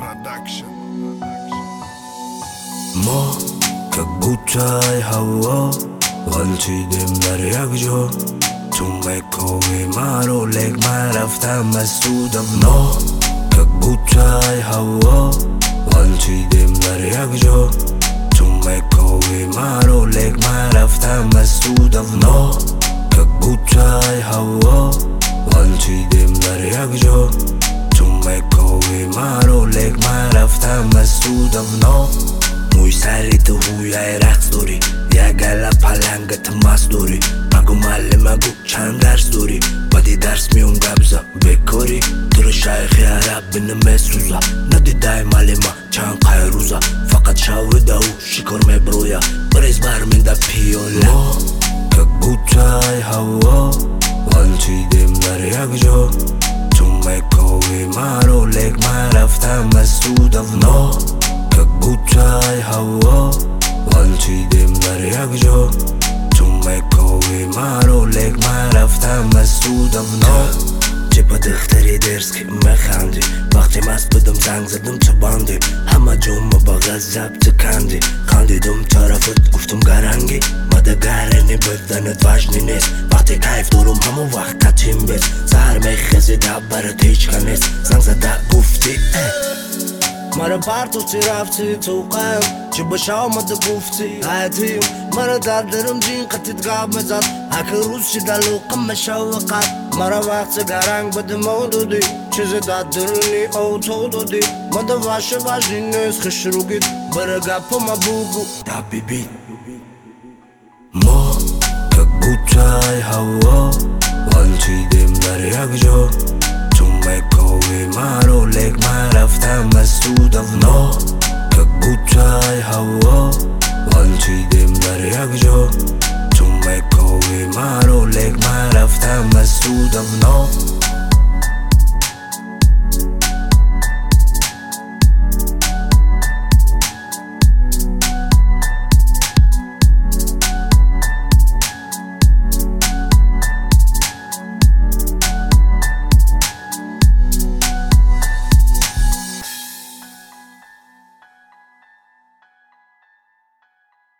ما как будто هوا غلطیدیم در یک جا تو مکاوی مرو لگ من رفتم از سودم ما как будто هوا غلطیدیم در یک جا تو مکاوی مرو لگ من رفتم از سودم ما как будто هوا غلطیدیم در یک جا تو مکاوی مرو لگ من رفتم از سودم نا موی سری تو هویای رقص داری یک گله پلنگت مست داری مگو مگو چند درس داری بدی درس میون گبزا بکاری تو رو شایخی عرب بینه مسوزا ندیدای مالی ما چند قای روزا فقط شاوده و شکر مبرویا بریز برمینده پیوله ما как будто هوا غلطیدیم در یک جا تو مکاوی مرو لگ من رفتم از سودم نا как будто هوا غلطیدیم در یک جا تو مکاوی مرو لگ من رفتم از سودم نا چه با دختری درس که میخندی وقتی مست بودم زنگ زدم تو باندی همه جمعه با غضب تکندی خندیدم طرفت گفتم گرنگی مدگرنی بدنت وجنی نیست وقتی کیف دارم همون وقت کتیم بیست سهر میخزی دب برات هیچ نیست زنگ زده گفتی مرا پرتوتی رفتی تو قیم چه باشه آمده گفتی حیاتیم مرا در درم جین قطیت گاب مزد هک روز چی دلوقم مشوقت مرا وقت گرنگ بده مودودی چیزی داد درونی او تو دودی مده واشه واجی نیست خش رو گید برا گپ ما بگو دا بیبی ما как будто هوا